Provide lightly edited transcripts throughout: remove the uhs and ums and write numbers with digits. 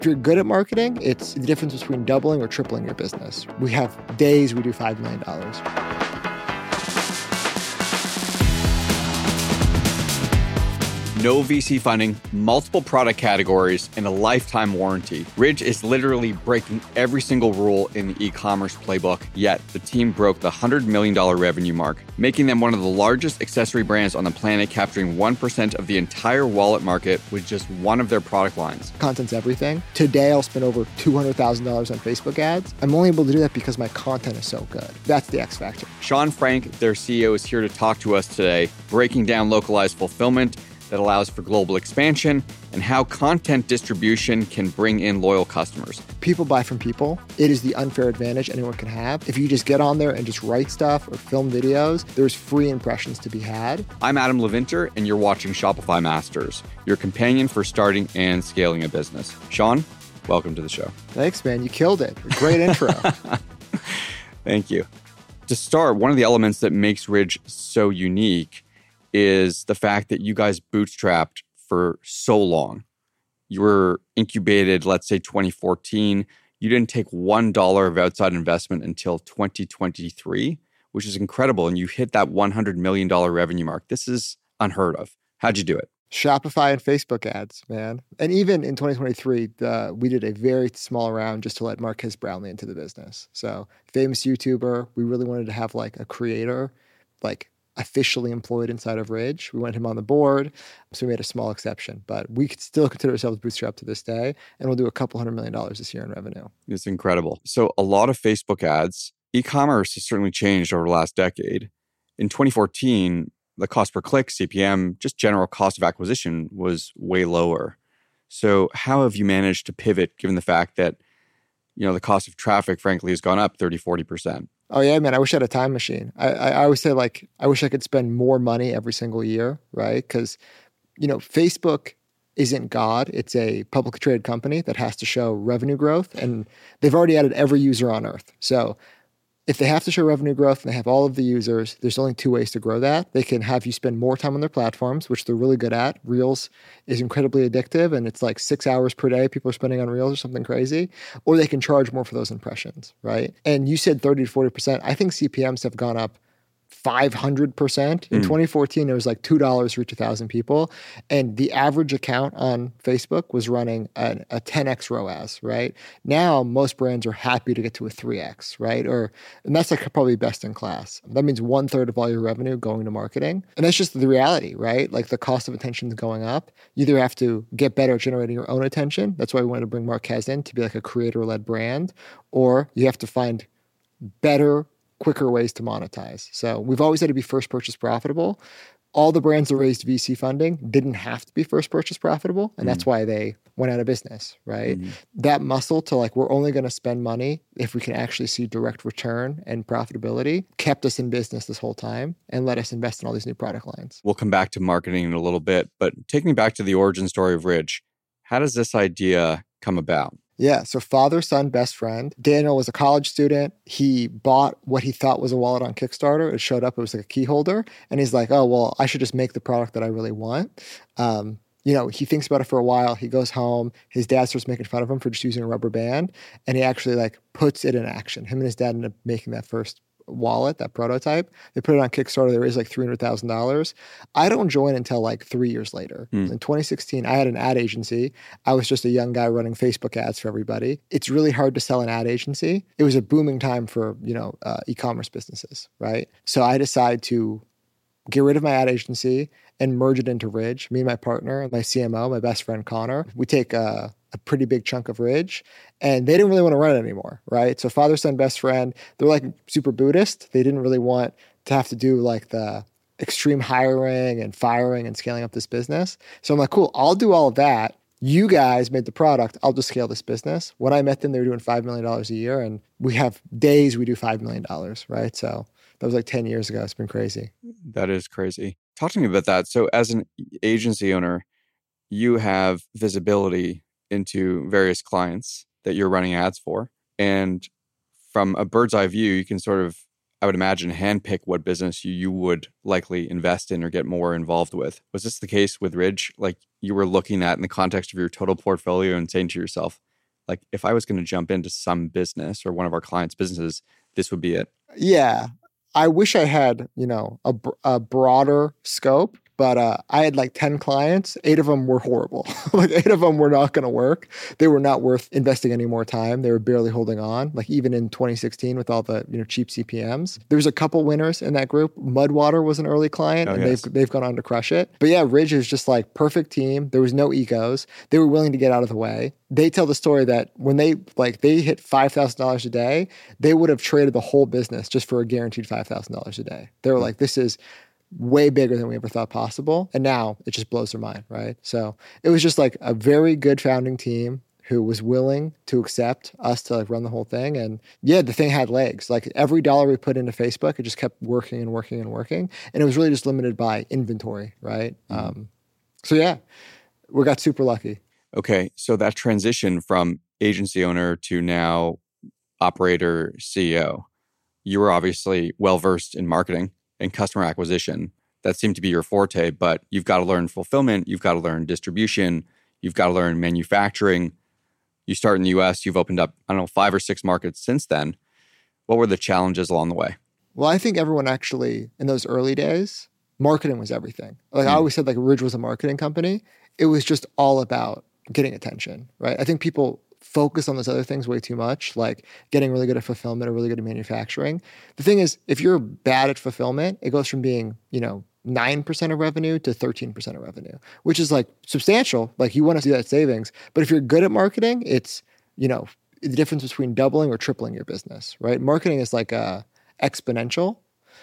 If you're good at marketing, it's the difference between doubling or tripling your business. We have days we do $5 million. No VC funding, multiple product categories, and a lifetime warranty. Ridge is literally breaking every single rule in the e-commerce playbook, yet the team broke the $100 million revenue mark, making them one of the largest accessory brands on the planet, capturing 1% of the entire wallet market with just one of their product lines. Content's everything. Today, I'll spend over $200,000 on Facebook ads. I'm only able to do that because my content is so good. That's the X factor. Sean Frank, their CEO, is here to talk to us today, breaking down localized fulfillment that allows for global expansion and how content distribution can bring in loyal customers. People buy from people. It is the unfair advantage anyone can have. If you just get on there and just write stuff or film videos, there's free impressions to be had. I'm Adam Levinter, and you're watching Shopify Masters, your companion for starting and scaling a business. Sean, welcome to the show. Thanks, man. You killed it. Great intro. Thank you. To start, one of the elements that makes Ridge so unique is the fact that you guys bootstrapped for so long. You were incubated, let's say 2014. You didn't take $1 of outside investment until 2023, which is incredible. And you hit that $100 million revenue mark. This is unheard of. How'd you do it? Shopify and Facebook ads, man. And even in 2023, we did a very small round just to let Marques Brownlee into the business. So famous YouTuber. We really wanted to have like a creator, like officially employed inside of Ridge. We wanted him on the board, so we made a small exception. But we could still consider ourselves bootstrapped to this day, and we'll do a couple $100 million this year in revenue. It's incredible. So a lot of Facebook ads, e-commerce has certainly changed over the last decade. In 2014, the cost per click, CPM, just general cost of acquisition was way lower. So how have you managed to pivot given the fact that, the cost of traffic, frankly, has gone up 30, 40%? Oh, yeah, man. I wish I had a time machine. I always say, I wish I could spend more money every single year, right? Because, Facebook isn't God. It's a publicly traded company that has to show revenue growth, and they've already added every user on earth. So if they have to show revenue growth and they have all of the users, there's only two ways to grow that. They can have you spend more time on their platforms, which they're really good at. Reels is incredibly addictive, and it's like 6 hours per day people are spending on Reels or something crazy. Or they can charge more for those impressions, right? And you said 30 to 40%. I think CPMs have gone up 500%. In 2014, it was like $2 for each 1,000 people. And the average account on Facebook was running a 10x ROAS, right? Now, most brands are happy to get to a 3x, right? And that's like probably best in class. That means 1/3 of all your revenue going to marketing. And that's just the reality, right? Like the cost of attention is going up. You either have to get better at generating your own attention. That's why we wanted to bring Marques in to be like a creator-led brand. Or you have to find better, quicker ways to monetize. So we've always had to be first purchase profitable. All the brands that raised VC funding didn't have to be first purchase profitable. And that's why they went out of business, right? That muscle to we're only going to spend money if we can actually see direct return and profitability kept us in business this whole time and let us invest in all these new product lines. We'll come back to marketing in a little bit, but take me back to the origin story of Ridge. How does this idea come about? Yeah, so father, son, best friend. Daniel was a college student. He bought what he thought was a wallet on Kickstarter. It showed up, it was like a key holder. And he's like, oh, well, I should just make the product that I really want. He thinks about it for a while. He goes home. His dad starts making fun of him for just using a rubber band. And he actually puts it in action. Him and his dad ended up making that first wallet, that prototype. They put it on Kickstarter. They raised $300,000. I don't join until 3 years later. In 2016, I had an ad agency. I was just a young guy running Facebook ads for everybody. It's really hard to sell an ad agency. It was a booming time for, e-commerce businesses, right? So I decided to get rid of my ad agency and merge it into Ridge. Me and my partner, my CMO, my best friend Connor, we take a pretty big chunk of Ridge, and they didn't really want to run it anymore, right? So father, son, best friend, they're super Buddhist. They didn't really want to have to do the extreme hiring and firing and scaling up this business. So I'm like, cool, I'll do all of that. You guys made the product. I'll just scale this business. When I met them, they were doing $5 million a year, and we have days we do $5 million, right? So that was 10 years ago. It's been crazy. That is crazy. Talk to me about that. So as an agency owner, you have visibility into various clients that you're running ads for. And from a bird's eye view, you can sort of, I would imagine, handpick what business you would likely invest in or get more involved with. Was this the case with Ridge? You were looking at in the context of your total portfolio and saying to yourself, like if I was going to jump into some business or one of our clients' businesses, this would be it. Yeah. I wish I had, a broader scope, but I had like 10 clients. 8 of them were horrible. Like 8 of them were not going to work. They were not worth investing any more time. They were barely holding on. Like even in 2016 with all the, cheap CPMs, there was a couple winners in that group. Mudwater was an early client and yes. they've gone on to crush it. But yeah, Ridge is just like perfect team. There was no egos. They were willing to get out of the way. They tell the story that when they hit $5,000 a day, they would have traded the whole business just for a guaranteed $5,000 a day. They were like, this is way bigger than we ever thought possible. And now it just blows their mind, right? So it was just like a very good founding team who was willing to accept us to like run the whole thing. And yeah, the thing had legs. Like every dollar we put into Facebook, it just kept working and working and working. And it was really just limited by inventory, right? So yeah, we got super lucky. Okay. So that transition from agency owner to now operator, CEO, you were obviously well-versed in marketing and customer acquisition. That seemed to be your forte, but you've got to learn fulfillment. You've got to learn distribution. You've got to learn manufacturing. You start in the US, you've opened up, 5 or 6 markets since then. What were the challenges along the way? Well, I think everyone actually, in those early days, marketing was everything. Like I always said, like Ridge was a marketing company. It was just all about getting attention, right? I think people focus on those other things way too much, like getting really good at fulfillment or really good at manufacturing. The thing is, if you're bad at fulfillment, it goes from being, 9% of revenue to 13% of revenue, which is like substantial. Like you want to see that savings. But if you're good at marketing, it's, the difference between doubling or tripling your business, right? Marketing is like exponential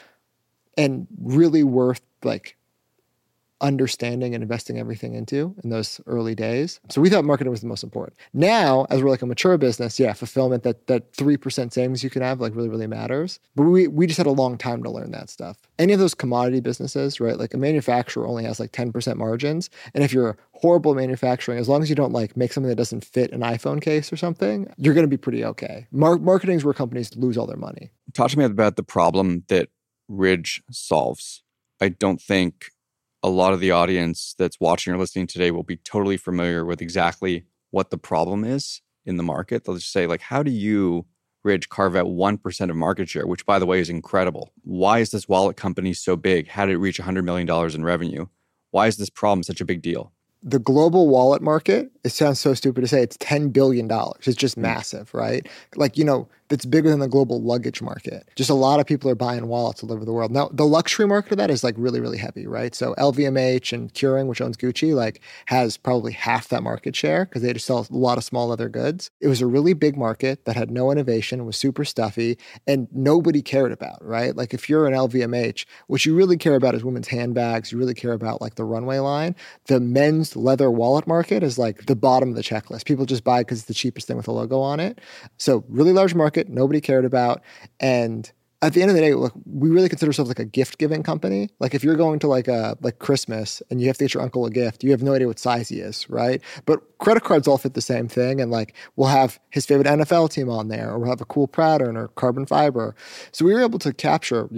and really worth like understanding and investing everything into in those early days. So we thought marketing was the most important. Now, as we're like a mature business, yeah, fulfillment, that 3% savings you can have like really, really matters. But we just had a long time to learn that stuff. Any of those commodity businesses, right? Like a manufacturer only has like 10% margins. And if you're horrible at manufacturing, as long as you don't like make something that doesn't fit an iPhone case or something, you're going to be pretty okay. Marketing is where companies lose all their money. Talk to me about the problem that Ridge solves. I don't think a lot of the audience that's watching or listening today will be totally familiar with exactly what the problem is in the market. They'll just say, like, how do you, Ridge, carve out 1% of market share, which, by the way, is incredible? Why is this wallet company so big? How did it reach $100 million in revenue? Why is this problem such a big deal? The global wallet market, it sounds so stupid to say, it's $10 billion. It's just massive, right? Like, it's bigger than the global luggage market. Just a lot of people are buying wallets all over the world. Now, the luxury market of that is like really, really heavy, right? So LVMH and Kering, which owns Gucci, like has probably half that market share because they just sell a lot of small leather goods. It was a really big market that had no innovation, was super stuffy, and nobody cared about, right? Like if you're an LVMH, what you really care about is women's handbags. You really care about like the runway line. The men's leather wallet market is like the bottom of the checklist. People just buy because it's the cheapest thing with a logo on it. So really large market, nobody cared about. And at the end of the day, look, we really consider ourselves like a gift-giving company. Like if you're going to like Christmas and you have to get your uncle a gift, you have no idea what size he is, right? But credit cards all fit the same thing. And like we'll have his favorite NFL team on there, or we'll have a cool pattern or carbon fiber. So we were able to capture,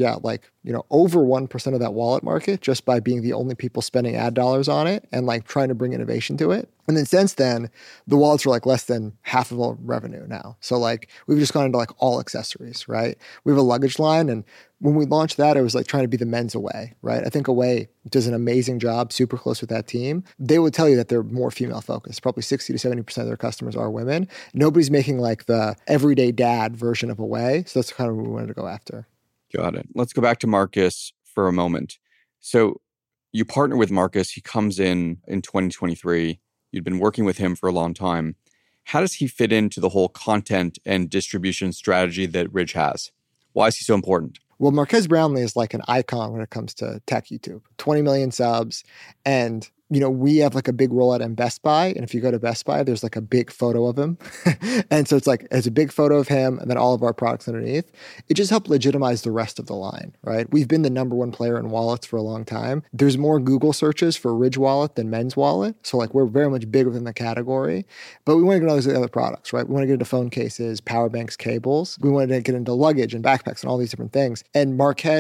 over 1% of that wallet market just by being the only people spending ad dollars on it and like trying to bring innovation to it. And then since then, the wallets are like less than half of our revenue now. So like we've just gone into like all accessories, right? We have a luggage line, and when we launched that, it was like trying to be the men's Away, right? I think Away does an amazing job, super close with that team. They would tell you that they're more female focused. Probably 60 to 70% of their customers are women. Nobody's making like the everyday dad version of Away. So that's kind of what we wanted to go after. Got it. Let's go back to Marcus for a moment. So you partner with Marcus. He comes in 2023. You'd been working with him for a long time. How does he fit into the whole content and distribution strategy that Ridge has? Why is he so important? Well, Marques Brownlee is like an icon when it comes to tech YouTube. 20 million subs. And we have like a big rollout in Best Buy. And if you go to Best Buy, there's like a big photo of him. And so it's a big photo of him and then all of our products underneath. It just helped legitimize the rest of the line, right? We've been the number one player in wallets for a long time. There's more Google searches for Ridge Wallet than Men's Wallet. So like we're very much bigger than the category. But we want to get into other products, right? We want to get into phone cases, power banks, cables. We wanted to get into luggage and backpacks and all these different things. And Marques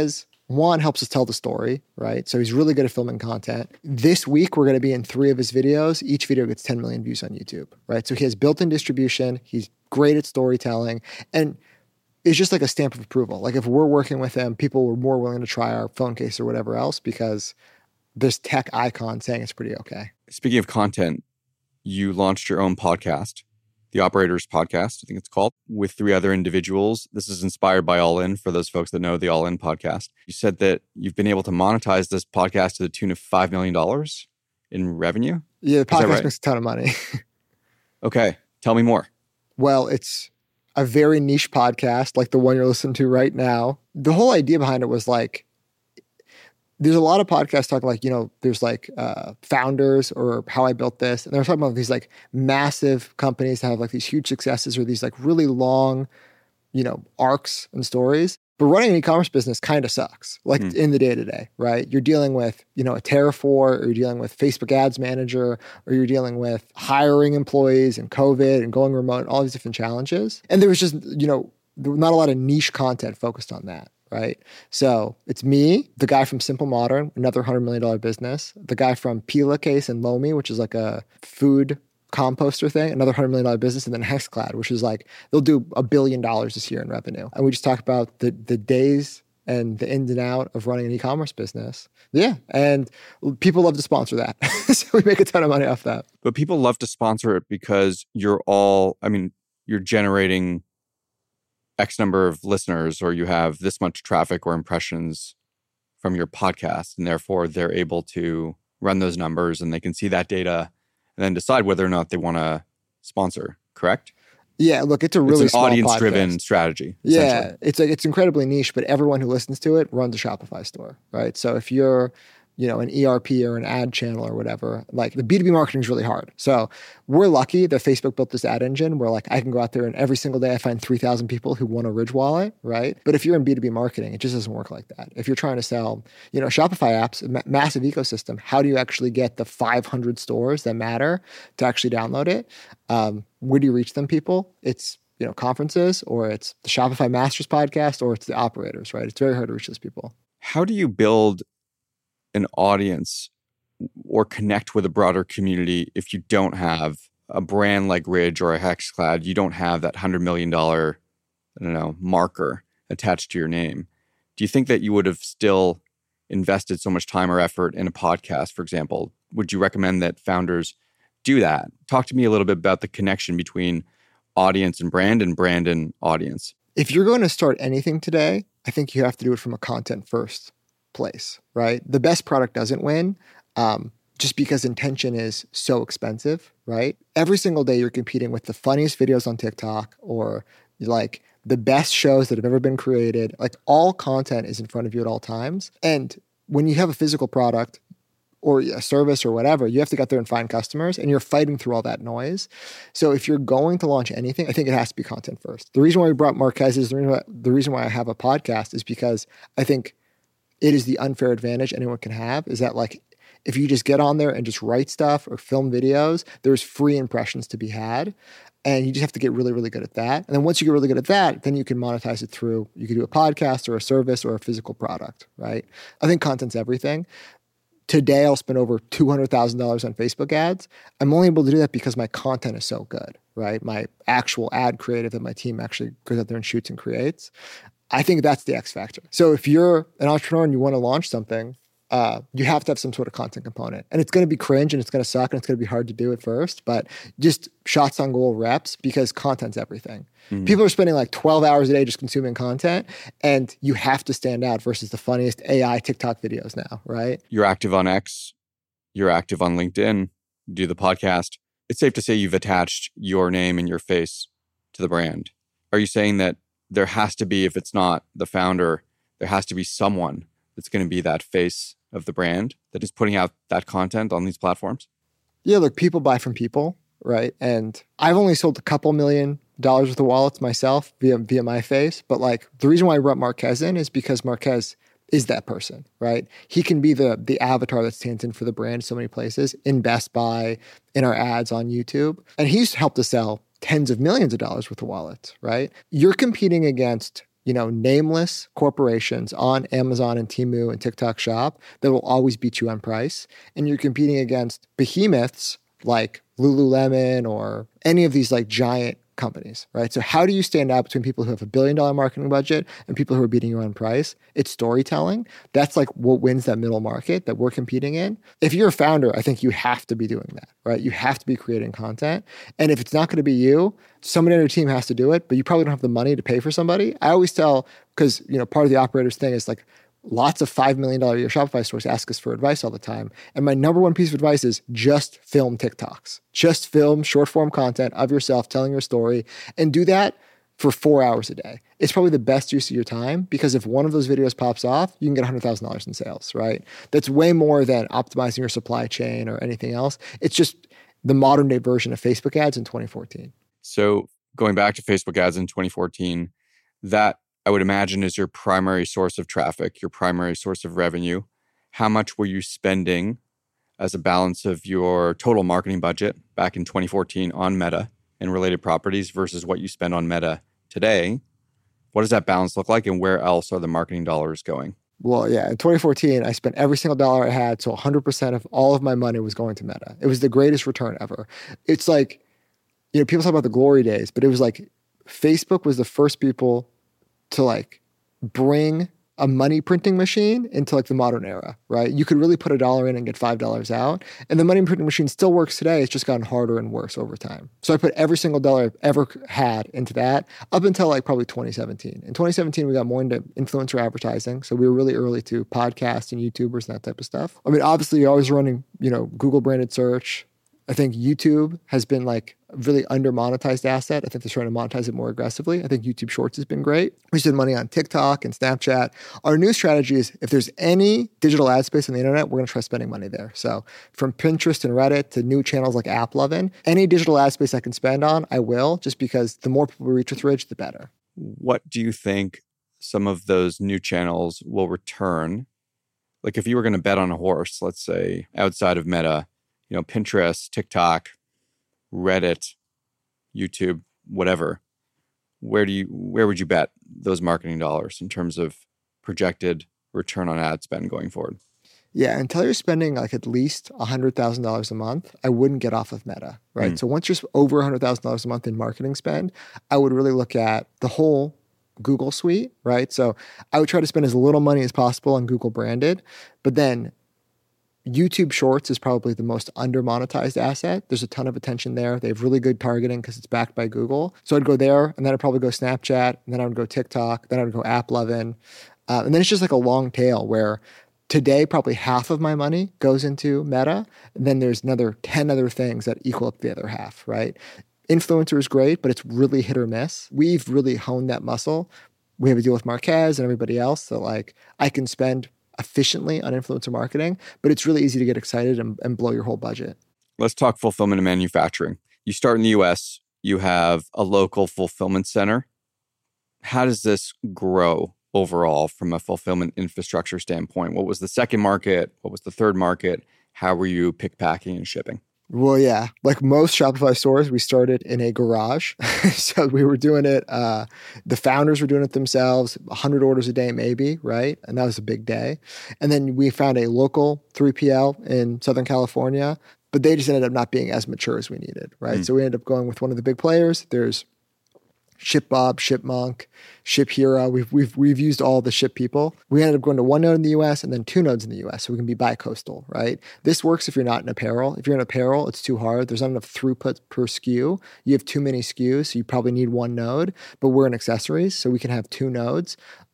One, helps us tell the story, right? So he's really good at filming content. This week, we're going to be in 3 of his videos. Each video gets 10 million views on YouTube, right? So he has built-in distribution. He's great at storytelling. And it's just like a stamp of approval. Like if we're working with him, people were more willing to try our phone case or whatever else because there's tech icon saying it's pretty okay. Speaking of content, you launched your own podcast, The Operators Podcast, I think it's called, with 3 other individuals. This is inspired by All In, for those folks that know the All In podcast. You said that you've been able to monetize this podcast to the tune of $5 million in revenue? Yeah, the podcast makes a ton of money. Okay, tell me more. Well, it's a very niche podcast like the one you're listening to right now. The whole idea behind it was like, there's a lot of podcasts talking like, there's like founders or how I built this. And they're talking about these like massive companies that have like these huge successes or these like really long, arcs and stories. But running an e-commerce business kind of sucks, like in the day-to-day, right? You're dealing with, a Terraform, or you're dealing with Facebook Ads Manager, or you're dealing with hiring employees and COVID and going remote, all these different challenges. And there was just, not a lot of niche content focused on that. Right. So it's me, the guy from Simple Modern, another $100 million business, the guy from Pillowcase and Lomi, which is like a food composter thing, another $100 million business, and then Hexclad, which is like, they'll do $1 billion this year in revenue. And we just talk about the days and the ins and out of running an e-commerce business. Yeah. And people love to sponsor that. So we make a ton of money off that. But people love to sponsor it because you're generating X number of listeners, or you have this much traffic or impressions from your podcast, and therefore they're able to run those numbers and they can see that data and then decide whether or not they want to sponsor, correct? Yeah, look, it's a really it's an audience-driven strategy. Yeah, it's incredibly niche, but everyone who listens to it runs a Shopify store, right? So if you're an ERP or an ad channel or whatever, like the B2B marketing is really hard. So we're lucky that Facebook built this ad engine where like I can go out there and every single day I find 3,000 people who want a Ridge wallet, right? But if you're in B2B marketing, it just doesn't work like that. If you're trying to sell, Shopify apps, massive ecosystem, how do you actually get the 500 stores that matter to actually download it? Where do you reach them, people? It's conferences, or it's the Shopify Masters podcast, or it's the operators, right? It's very hard to reach those people. How do you build an audience or connect with a broader community if you don't have a brand like Ridge or a Hexclad? You don't have that $100 million, marker attached to your name. Do you think that you would have still invested so much time or effort in a podcast, for example? Would you recommend that founders do that? Talk to me a little bit about the connection between audience and brand audience. If you're going to start anything today, I think you have to do it from a content first place, right? The best product doesn't win just because intention is so expensive, right? Every single day you're competing with the funniest videos on TikTok or like the best shows that have ever been created. Like all content is in front of you at all times. And when you have a physical product or a service or whatever, you have to get there and find customers, and you're fighting through all that noise. So if you're going to launch anything, I think it has to be content first. The reason why we brought Marques is the reason why I have a podcast is because I think it is the unfair advantage anyone can have is that like, if you just get on there and just write stuff or film videos, there's free impressions to be had. And you just have to get really, really good at that. And then once you get really good at that, then you can monetize it through, you can do a podcast or a service or a physical product, right? I think content's everything. Today, I'll spend over $200,000 on Facebook ads. I'm only able to do that because my content is so good, right? My actual ad creative that my team actually goes out there and shoots and creates. I think that's the X factor. So if you're an entrepreneur and you want to launch something, you have to have some sort of content component. And it's going to be cringe and it's going to suck and it's going to be hard to do at first, but just shots on goal reps because content's everything. Mm-hmm. People are spending like 12 hours a day just consuming content, and you have to stand out versus the funniest AI TikTok videos now, right? You're active on X, you're active on LinkedIn, you do the podcast. It's safe to say you've attached your name and your face to the brand. Are you saying that there has to be, if it's not the founder, there has to be someone that's going to be that face of the brand that is putting out that content on these platforms? Yeah, look, people buy from people, right? And I've only sold a couple $1 million worth of wallets myself via my face. But like the reason why I brought Marques in is because Marques is that person, right? He can be the avatar that stands in for the brand in so many places, in Best Buy, in our ads on YouTube. And he's helped us sell tens of millions of dollars worth of wallets, right? You're competing against, nameless corporations on Amazon and Temu and TikTok Shop that will always beat you on price. And you're competing against behemoths like Lululemon or any of these like giant companies, right? So how do you stand out between people who have $1 billion marketing budget and people who are beating you on price? It's storytelling. That's like what wins that middle market that we're competing in. If you're a founder, I think you have to be doing that, right? You have to be creating content. And if it's not going to be you, somebody on your team has to do it, but you probably don't have the money to pay for somebody. I always tell, because part of the operator's thing is like, lots of $5 million a year Shopify stores ask us for advice all the time. And my number one piece of advice is just film TikToks. Just film short form content of yourself telling your story and do that for 4 hours a day. It's probably the best use of your time because if one of those videos pops off, you can get $100,000 in sales, right? That's way more than optimizing your supply chain or anything else. It's just the modern day version of Facebook ads in 2014. So going back to Facebook ads in 2014, that I would imagine is your primary source of traffic, your primary source of revenue. How much were you spending as a balance of your total marketing budget back in 2014 on Meta and related properties versus what you spend on Meta today? What does that balance look like and where else are the marketing dollars going? Well, yeah, in 2014, I spent every single dollar I had. So 100% of all of my money was going to Meta. It was the greatest return ever. It's like, people talk about the glory days, but it was like Facebook was the first people to like bring a money printing machine into like the modern era, right? You could really put $1 in and get $5 out. And the money printing machine still works today. It's just gotten harder and worse over time. So I put every single dollar I've ever had into that up until like probably 2017. In 2017, we got more into influencer advertising. So we were really early to podcasts and YouTubers and that type of stuff. I mean, obviously you're always running, Google branded search. I think YouTube has been like a really under monetized asset. I think they're trying to monetize it more aggressively. I think YouTube Shorts has been great. We spend money on TikTok and Snapchat. Our new strategy is if there's any digital ad space on the internet, we're going to try spending money there. So from Pinterest and Reddit to new channels like AppLovin, any digital ad space I can spend on, I will, just because the more people we reach with Ridge, the better. What do you think some of those new channels will return? Like if you were going to bet on a horse, let's say outside of Meta, Pinterest, TikTok, Reddit, YouTube, whatever. Where would you bet those marketing dollars in terms of projected return on ad spend going forward? Yeah, until you're spending like at least $100,000 a month, I wouldn't get off of Meta, right? So once you're over $100,000 a month in marketing spend, I would really look at the whole Google suite, right? So I would try to spend as little money as possible on Google branded, but then YouTube Shorts is probably the most under monetized asset. There's a ton of attention there. They have really good targeting because it's backed by Google. So I'd go there, and then I'd probably go Snapchat, and then I would go TikTok, then I would go AppLovin. And then it's just like a long tail where today probably half of my money goes into Meta, and then there's another 10 other things that equal up the other half, right? Influencer is great, but it's really hit or miss. We've really honed that muscle. We have a deal with Marquez and everybody else that like I can spend efficiently on influencer marketing, but it's really easy to get excited and blow your whole budget. Let's talk fulfillment and manufacturing. You start in the US, you have a local fulfillment center. How does this grow overall from a fulfillment infrastructure standpoint? What was the second market? What was the third market? How were you pick, packing, and shipping? Well, yeah, like most Shopify stores, we started in a garage. So we were doing it. The founders were doing it themselves, 100 orders a day, maybe, right? And that was a big day. And then we found a local 3PL in Southern California, but they just ended up not being as mature as we needed, right? So we ended up going with one of the big players. There's ShipBob, ShipMonk, ShipHero. We've used all the ship people. We ended up going to one node in the US and then 2 nodes in the US, so we can be bi-coastal, right? This works if you're not in apparel. If you're in apparel, it's too hard. There's not enough throughput per SKU. You have too many SKUs, so you probably need 1 node. But we're in accessories, so we can have 2 nodes.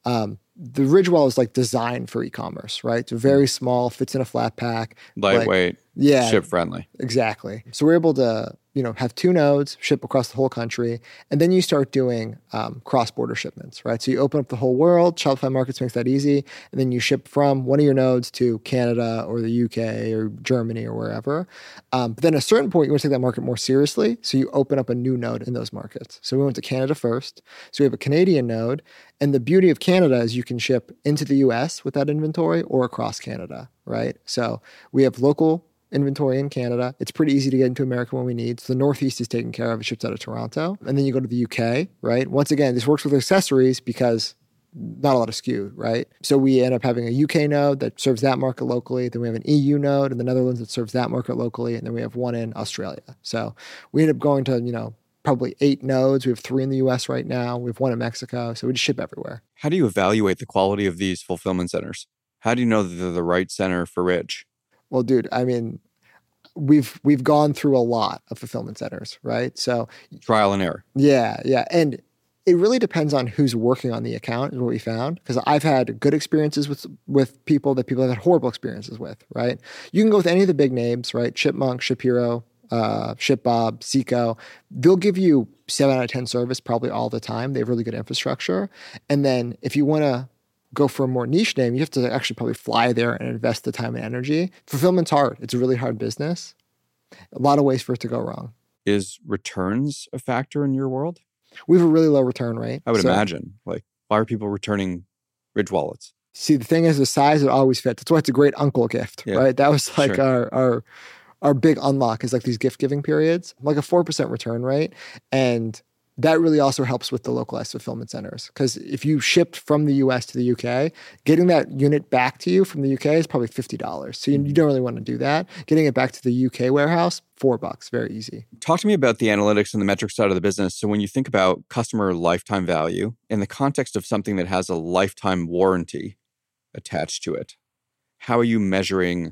The Ridgewell is like designed for e-commerce, right? It's very small, fits in a flat pack. Lightweight, yeah, ship friendly. Exactly. So we're able to, have 2 nodes, ship across the whole country, and then you start doing cross-border shipments, right? So you open up the whole world. Shopify Markets makes that easy, and then you ship from one of your nodes to Canada or the UK or Germany or wherever. But then at a certain point, you want to take that market more seriously, so you open up a new node in those markets. So we went to Canada first. So we have a Canadian node, and the beauty of Canada is you can ship into the US with that inventory or across Canada, right? So we have local inventory in Canada. It's pretty easy to get into America when we need. So the Northeast is taken care of. It ships out of Toronto. And then you go to the UK, right? Once again, this works with accessories because not a lot of SKU, right? So we end up having a UK node that serves that market locally. Then we have an EU node in the Netherlands that serves that market locally. And then we have one in Australia. So we end up going to, probably 8 nodes. We have 3 in the US right now. We have 1 in Mexico. So we just ship everywhere. How do you evaluate the quality of these fulfillment centers? How do you know that they're the right center for Ridge? Well, dude, I mean, we've gone through a lot of fulfillment centers, right? So trial and error. Yeah. And it really depends on who's working on the account is what we found. Because I've had good experiences with people that people have had horrible experiences with, right? You can go with any of the big names, right? Chipmunk, ShipHero, ShipBob, Seco. They'll give you 7 out of 10 service probably all the time. They have really good infrastructure. And then if you want to go for a more niche name, you have to actually probably fly there and invest the time and energy. Fulfillment's hard. It's a really hard business. A lot of ways for it to go wrong. Is returns a factor in your world? We have a really low return rate. I would imagine. Why are people returning Ridge wallets? See, the thing is, the size, it always fits. That's why it's a great uncle gift, right? That was like our big unlock is like these gift giving periods, like a 4% return rate. And that really also helps with the localized fulfillment centers. Because if you shipped from the US to the UK, getting that unit back to you from the UK is probably $50. So you don't really want to do that. Getting it back to the UK warehouse, $4, very easy. Talk to me about the analytics and the metrics side of the business. So when you think about customer lifetime value in the context of something that has a lifetime warranty attached to it, how are you measuring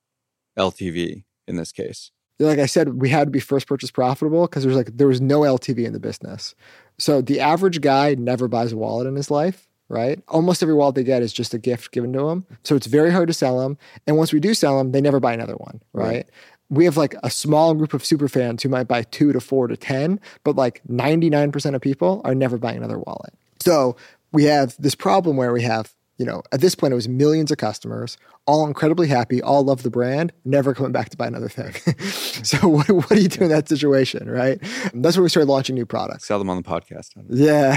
LTV in this case? Like I said, we had to be first purchase profitable because there was no LTV in the business. So the average guy never buys a wallet in his life, right? Almost every wallet they get is just a gift given to them. So it's very hard to sell them. And once we do sell them, they never buy another one, right? We have like a small group of super fans who might buy 2 to 4 to 10, but like 99% of people are never buying another wallet. So we have this problem where we have, at this point, it was millions of customers, all incredibly happy, all love the brand, never coming back to buy another thing. So what do you do in that situation, right? That's where we started launching new products. Sell them on the podcast. Yeah.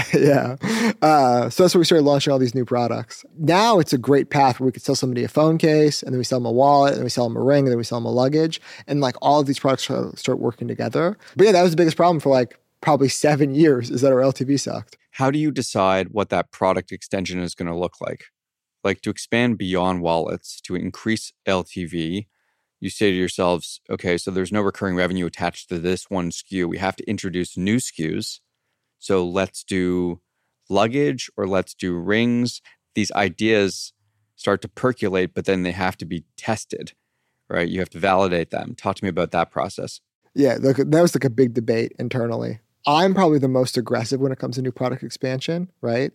So that's where we started launching all these new products. Now it's a great path where we could sell somebody a phone case, and then we sell them a wallet, and then we sell them a ring, and then we sell them a luggage. And like all of these products start working together. But yeah, that was the biggest problem for like probably 7 years is that our LTV sucked. How do you decide what that product extension is going to look like? Like to expand beyond wallets, to increase LTV, you say to yourselves, okay, so there's no recurring revenue attached to this one SKU. We have to introduce new SKUs. So let's do luggage or let's do rings. These ideas start to percolate, but then they have to be tested, right? You have to validate them. Talk to me about that process. Yeah, look, that was like a big debate internally. I'm probably the most aggressive when it comes to new product expansion, right?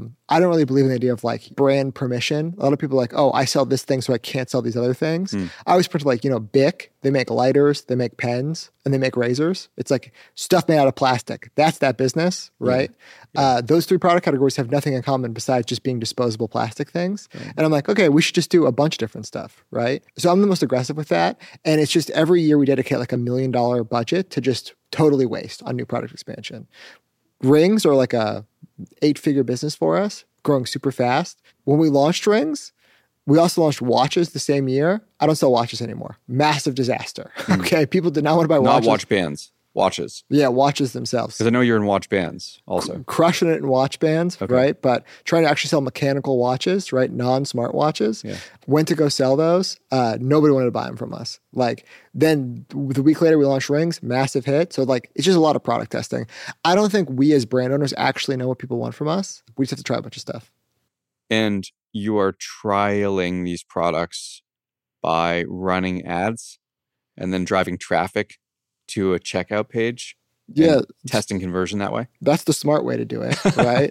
I don't really believe in the idea of like brand permission. A lot of people are like, oh, I sell this thing, so I can't sell these other things. I always put like, Bic, they make lighters, they make pens, and they make razors. It's like stuff made out of plastic. That's that business, right? Yeah. Those 3 product categories have nothing in common besides just being disposable plastic things. Right. And I'm like, okay, we should just do a bunch of different stuff, right? So I'm the most aggressive with that. And it's just every year we dedicate like $1 million budget to just totally waste on new product expansion. Rings are like a 8-figure business for us, growing super fast. When we launched rings, we also launched watches the same year. I don't sell watches anymore. Massive disaster. Okay. People did not want to buy watches. Not watch bands, watches. Yeah, watches themselves. Because I know you're in watch bands also. Crushing it in watch bands, right? But trying to actually sell mechanical watches, right? Non-smart watches. Yeah. Went to go sell those. Nobody wanted to buy them from us. Like then the week later we launched rings, massive hit. So like it's just a lot of product testing. I don't think we as brand owners actually know what people want from us. We just have to try a bunch of stuff. And you are trialing these products by running ads and then driving traffic to a checkout page. Yeah. Testing conversion that way. That's the smart way to do it, right?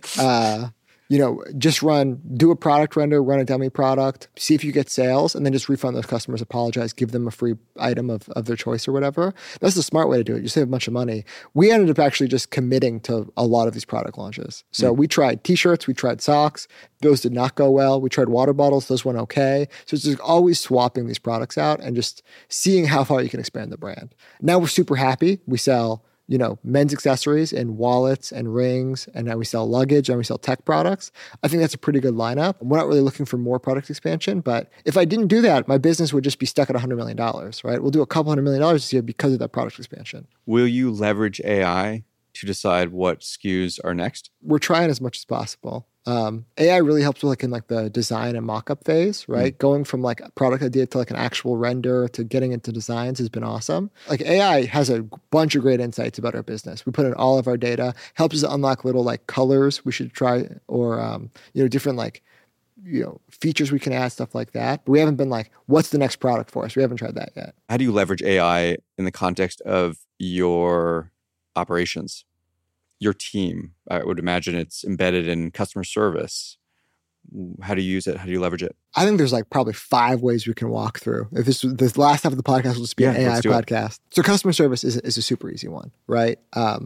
Just do a product render, run a dummy product, see if you get sales, and then just refund those customers, apologize, give them a free item of their choice or whatever. That's the smart way to do it. You save a bunch of money. We ended up actually just committing to a lot of these product launches. So we tried t-shirts, we tried socks. Those did not go well. We tried water bottles. Those went okay. So it's just always swapping these products out and just seeing how far you can expand the brand. Now we're super happy. We sell men's accessories and wallets and rings, and now we sell luggage and we sell tech products. I think that's a pretty good lineup. We're not really looking for more product expansion, but if I didn't do that, my business would just be stuck at $100 million, right? We'll do a couple $100 million this year because of that product expansion. Will you leverage AI to decide what SKUs are next? We're trying as much as possible. AI really helps with like in like the design and mock-up phase, right? Going from like a product idea to like an actual render to getting into designs has been awesome. Like AI has a bunch of great insights about our business. We put in all of our data, helps us unlock little like colors we should try or different like features we can add, stuff like that. But we haven't been like, what's the next product for us? We haven't tried that yet. How do you leverage AI in the context of your operations, your team? I would imagine it's embedded in customer service. How do you use it? How do you leverage it? I think there's like probably 5 ways we can walk through. If this last half of the podcast will just be an AI podcast. So customer service is a super easy one, right?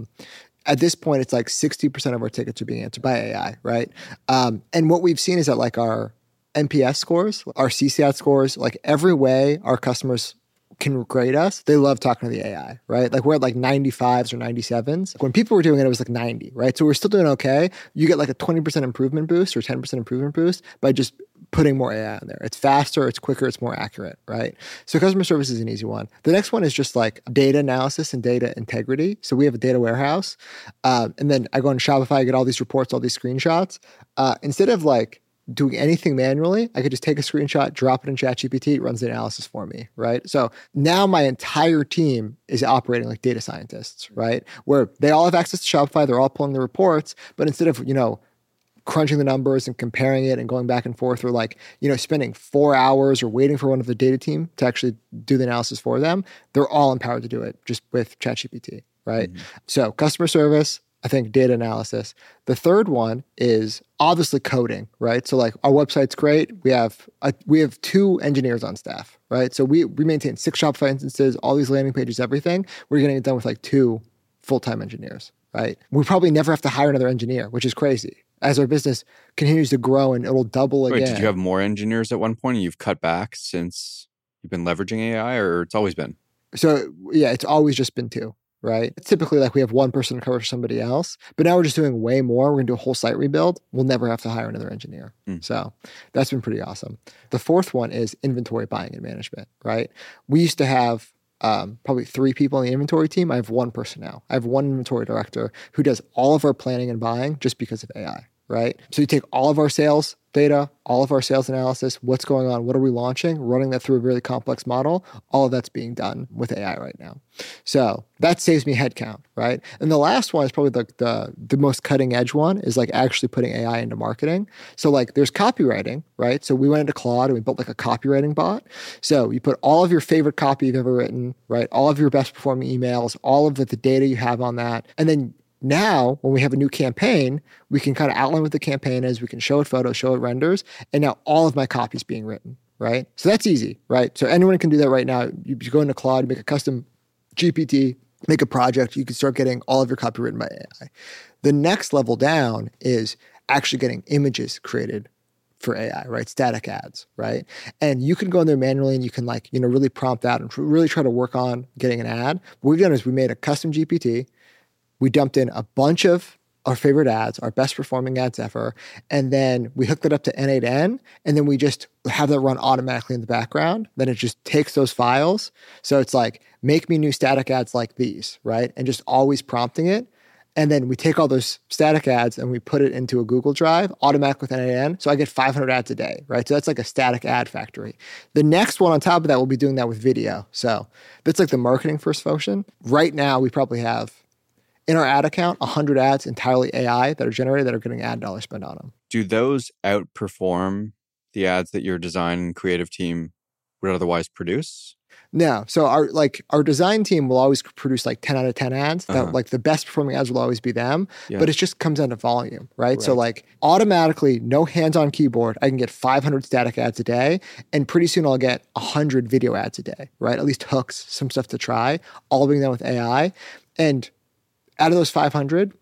At this point, it's like 60% of our tickets are being answered by AI, right? And what we've seen is that like our NPS scores, our CSAT scores, like every way our customers can grade us, they love talking to the AI, right? Like we're at like 95s or 97s. When people were doing it, it was like 90, right? So we're still doing okay. You get like a 20% improvement boost or 10% improvement boost by just putting more AI in there. It's faster, it's quicker, it's more accurate, right? So customer service is an easy one. The next one is just like data analysis and data integrity. So we have a data warehouse. And then I go on Shopify, I get all these reports, all these screenshots. Instead of like doing anything manually, I could just take a screenshot, drop it in ChatGPT, it runs the analysis for me, right? So now my entire team is operating like data scientists, right? Where they all have access to Shopify, they're all pulling the reports, but instead of, crunching the numbers and comparing it and going back and forth or like, spending 4 hours or waiting for one of the data team to actually do the analysis for them, they're all empowered to do it just with ChatGPT, right? So customer service, I think data analysis. The third one is obviously coding, right? So like our website's great. We have 2 engineers on staff, right? So we maintain 6 Shopify instances, all these landing pages, everything. We're getting it done with like 2 full-time engineers, right? We probably never have to hire another engineer, which is crazy. As our business continues to grow and it'll double again. Wait, did you have more engineers at one point and you've cut back since you've been leveraging AI, or it's always been? So yeah, it's always just been 2. Right? It's typically like we have one person to cover for somebody else, but now we're just doing way more. We're going to do a whole site rebuild. We'll never have to hire another engineer. So that's been pretty awesome. The fourth one is inventory buying and management, right? We used to have probably 3 people in the inventory team. I have 1 person now. I have 1 inventory director who does all of our planning and buying just because of AI, right? So you take all of our sales data, all of our sales analysis, what's going on, what are we launching, running that through a really complex model, all of that's being done with AI right now. So that saves me headcount, right? And the last one is probably the most cutting edge one is like actually putting AI into marketing. So like there's copywriting, right? So we went into Claude and we built like a copywriting bot. So you put all of your favorite copy you've ever written, right? All of your best performing emails, all of the data you have on that. And then now, when we have a new campaign, we can kind of outline what the campaign is. We can show it photos, show it renders, and now all of my copy is being written, right? So that's easy, right? So anyone can do that right now. You go into Claude, make a custom GPT, make a project. You can start getting all of your copy written by AI. The next level down is actually getting images created for AI, right? Static ads, right? And you can go in there manually and you can like, really prompt that and really try to work on getting an ad. What we've done is we made a custom GPT. We dumped in a bunch of our favorite ads, our best performing ads ever, and then we hooked it up to N8N, and then we just have that run automatically in the background. Then it just takes those files. So it's like, make me new static ads like these, right? And just always prompting it. And then we take all those static ads and we put it into a Google Drive, automatic with N8N. So I get 500 ads a day, right? So that's like a static ad factory. The next one on top of that, we'll be doing that with video. So that's like the marketing first function. Right now, we probably have in our ad account, 100 ads entirely AI that are generated that are getting ad dollars spent on them. Do those outperform the ads that your design and creative team would otherwise produce? No. So our design team will always produce like 10 out of 10 ads. That like the best performing ads will always be them, but it just comes down to volume, right? So like automatically, no hands-on keyboard, I can get 500 static ads a day, and pretty soon I'll get 100 video ads a day, right? At least hooks, some stuff to try, all being done with AI. And out of those 500,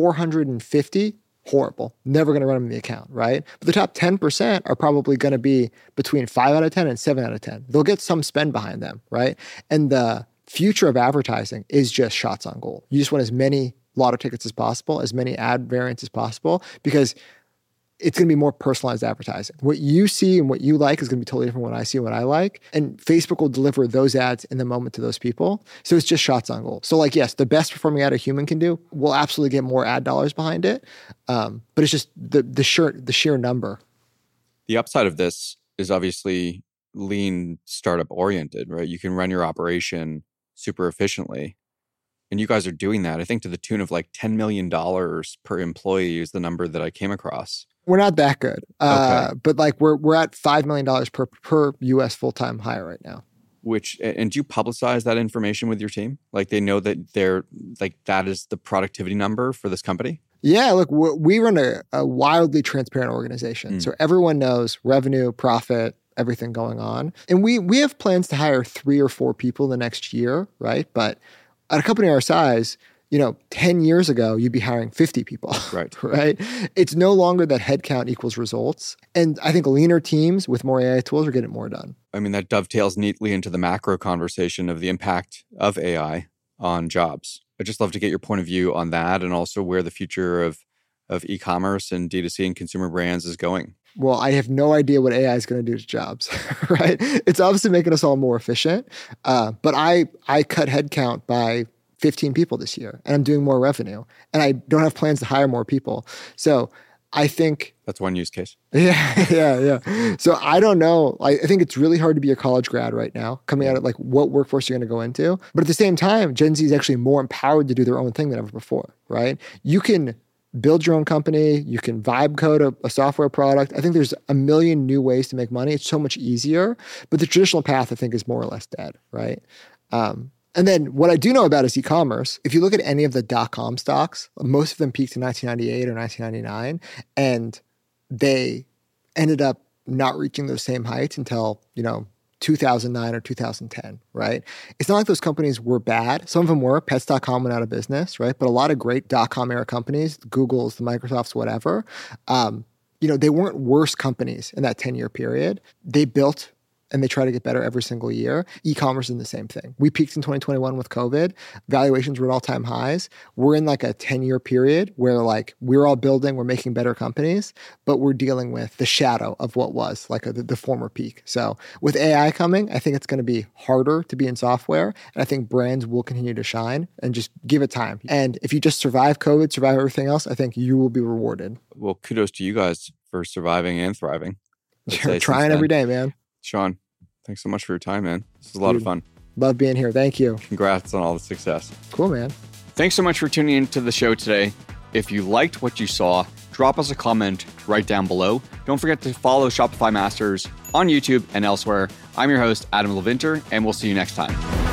450, horrible. Never going to run them in the account, right? But the top 10% are probably going to be between 5 out of 10 and 7 out of 10. They'll get some spend behind them, right? And the future of advertising is just shots on goal. You just want as many lotto tickets as possible, as many ad variants as possible, because it's going to be more personalized advertising. What you see and what you like is going to be totally different from what I see and what I like. And Facebook will deliver those ads in the moment to those people. So it's just shots on goal. So like, yes, the best performing ad a human can do, we'll absolutely get more ad dollars behind it. But it's just the sheer number. The upside of this is obviously lean startup oriented, right? You can run your operation super efficiently. And you guys are doing that, I think, to the tune of like $10 million per employee is the number that I came across. We're not that good. Okay. But like we're at $5 million per US full-time hire right now. And do you publicize that information with your team? Like they know that that is the productivity number for this company? Yeah, look, we run a wildly transparent organization. So everyone knows revenue, profit, everything going on. And we have plans to hire 3 or 4 people the next year, right? But at a company our size, 10 years ago, you'd be hiring 50 people, right? It's no longer that headcount equals results. And I think leaner teams with more AI tools are getting more done. I mean, that dovetails neatly into the macro conversation of the impact of AI on jobs. I'd just love to get your point of view on that and also where the future of e-commerce and D2C and consumer brands is going. Well, I have no idea what AI is going to do to jobs, right? It's obviously making us all more efficient. But I cut headcount by 15 people this year, and I'm doing more revenue. And I don't have plans to hire more people. So I think... That's one use case. Yeah. So I don't know. I think it's really hard to be a college grad right now, coming out of like what workforce you're going to go into. But at the same time, Gen Z is actually more empowered to do their own thing than ever before, right? You can build your own company. You can vibe code a software product. I think there's a million new ways to make money. It's so much easier. But the traditional path, I think, is more or less dead, right? And then what I do know about is e-commerce. If you look at any of the .com stocks, most of them peaked in 1998 or 1999, and they ended up not reaching those same heights until, 2009 or 2010, right? It's not like those companies were bad. Some of them were. Pets.com went out of business, right? But a lot of great .com era companies, the Googles, the Microsofts, whatever, they weren't worse companies in that 10-year period. They built and they try to get better every single year. E-commerce is the same thing. We peaked in 2021 with COVID. Valuations were at all-time highs. We're in like a 10-year period where like we're all building, we're making better companies, but we're dealing with the shadow of what was like the former peak. So with AI coming, I think it's going to be harder to be in software. And I think brands will continue to shine and just give it time. And if you just survive COVID, survive everything else, I think you will be rewarded. Well, kudos to you guys for surviving and thriving. Trying every day, man. Sean, thanks so much for your time, man. This is a lot of fun. Love being here. Thank you. Congrats on all the success. Cool, man. Thanks so much for tuning into the show today. If you liked what you saw, drop us a comment right down below. Don't forget to follow Shopify Masters on YouTube and elsewhere. I'm your host, Adam Leventer, and we'll see you next time.